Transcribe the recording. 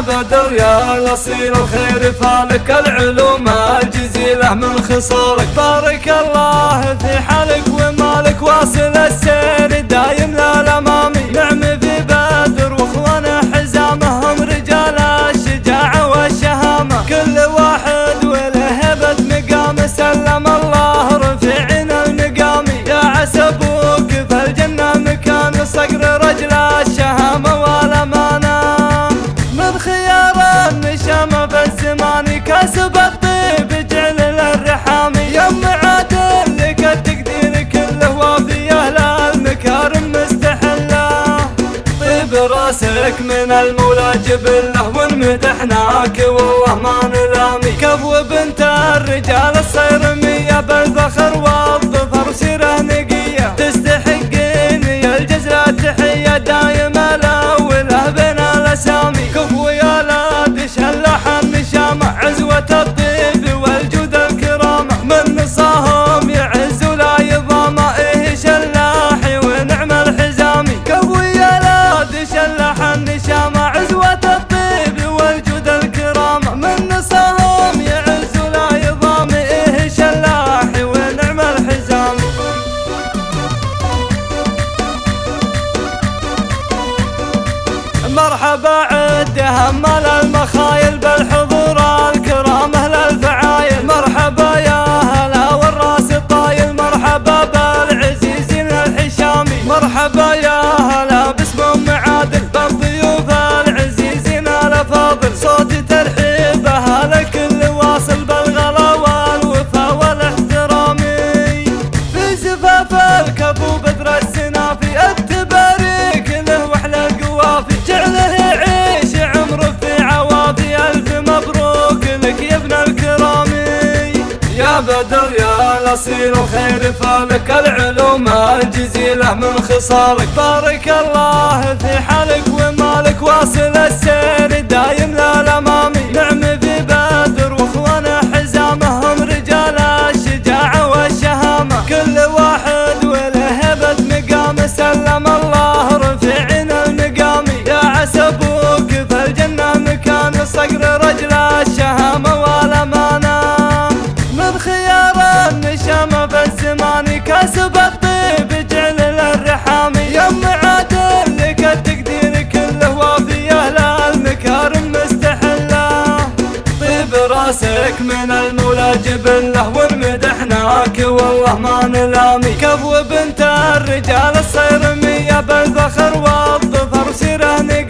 بدر يا الأصيل الخير فالك العلوم الجزيلة من خصالك. بارك الله في حالك ومالك واصل السير دايم للأمام. نعم في بدر واخوانا حزامهم رجال الشجاعة والشهامة. كل واحد وله هبة مقام سلم الله رفيعنا المقام. يا عسى ابوك في الجنة مكان صقر رجل الشهامة والأمانة. من خيار النشامة في الزمان كسب الطيب جعل للرحام. يم عادل لك التقدير كله وافيه للمكارم مستحله. طيب راسك من المولى جبله ونمدحناك والله ما نلامي. كفو بنت الرجال الصيرمية بالفخر والظفر وسيره نقية. تستحقين يا الجزرة تحية دايما الأولى بين الأسامي. كفو يا لا تشلح النشامة عزوة الطيب والجود الكرامة. من نصاهم يعز ولا يضامة إيه شلاحي ونعم الحزامي. كفو يا لا تشلح النشامة عزوة الطيب والجود الكرامة. من نصاهم يعز ولا يضامة إيه شلاحي ونعم الحزامي. مرحبا عد همل المخايل بالحضور الكرام اهل الفعايل. مرحبا يا هلا والراس الطايل. مرحبا بالعزيزين الحشامي. مرحبا يا هلا باسم معادل بالضيوف العزيزين الافاضل. صوت ترحيبها لكل واصل بالغلا والوفا والاحترام. في زفاف الكفو بدر السنافي التباريك له واحلى القوافي. جعله يعيش عمره في عوافي. ألف مبروك لك يا ابن الكرامي. يا بدر يا الأصيل الخير فالك العلوم الجزيلة من خصالك. بارك الله في حالك ومالك واصل السير دايم للأمام. نعم في بدر واخوانا حزامهم رجال الشجاعة والشهامة. كل واحد وله هبة مقام سلم الله رفيعنا المقام. يا عسى ابوك في الجنة مكان صقر رجل الشهامة والأمانة. من خيار النشامة في الزمان كسب الطيب جعل للرحام. يم عادل لك التقدير كله وافيه للمكارم مستحله. طيب راسك من المولى جبله ونمدحناك والله ما نلامي. كفو بنت الرجال الصيرمية بالفخر والظفر وسيره